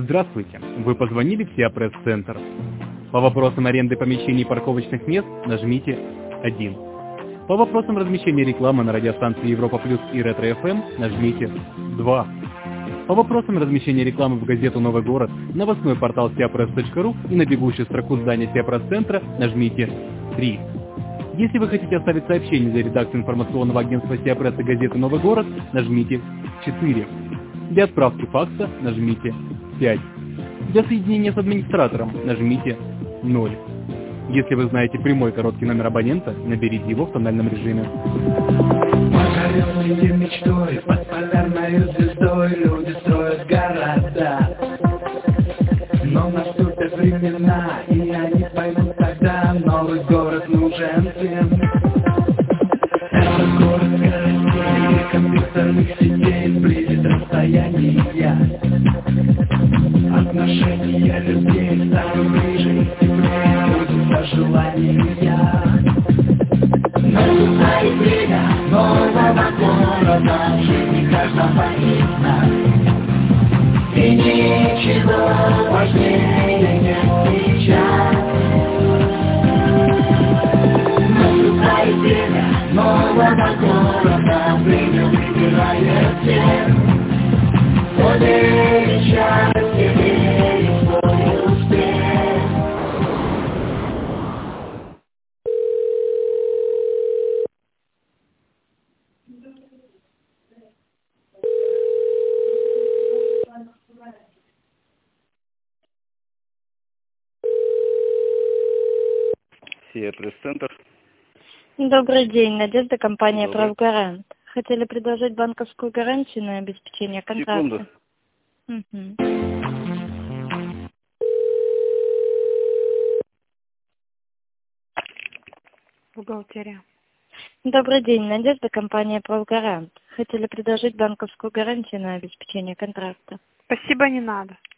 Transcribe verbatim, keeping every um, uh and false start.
Здравствуйте, вы позвонили в Сиа Пресс-центр. По вопросам аренды помещений и парковочных мест нажмите один. По вопросам размещения рекламы на радиостанции Европа Плюс и Ретро эф эм нажмите два. По вопросам размещения рекламы в газету «Новый город», новостной портал сиапресс точка ру и на бегущую строку здания Сиа Пресс-центра нажмите три. Если вы хотите оставить сообщение для редакции информационного агентства Сиа Пресс и газеты «Новый город», нажмите четыре. Для отправки факса нажмите пять. Для соединения с администратором нажмите ноль. Если вы знаете прямой короткий номер абонента, наберите его в тональном режиме. Погорелый мир мечтой, под полярной звездой люди строят города. Но наступят времена, и они поймут тогда, новый город нужен всем. Это город скоростей, компьютерных сетей, сблизит расстояния. Отношения людей станут ближе и теплее, будут желания. Наступает время нового города, в жизни каждого из нас. И ничего важнее нет сейчас. Наступает время нового города, время выбирает всех. Кто верит в счастье, верит в свой успех. Сиа Пресс-центр. Добрый день, Надежда, компания Добрый. «Правгарант». Хотели предложить банковскую гарантию на обеспечение контракта. Секунду. Угу. Бухгалтерия. Добрый день, Надежда, компания «Правгарант». Хотели предложить банковскую гарантию на обеспечение контракта. Спасибо, не надо.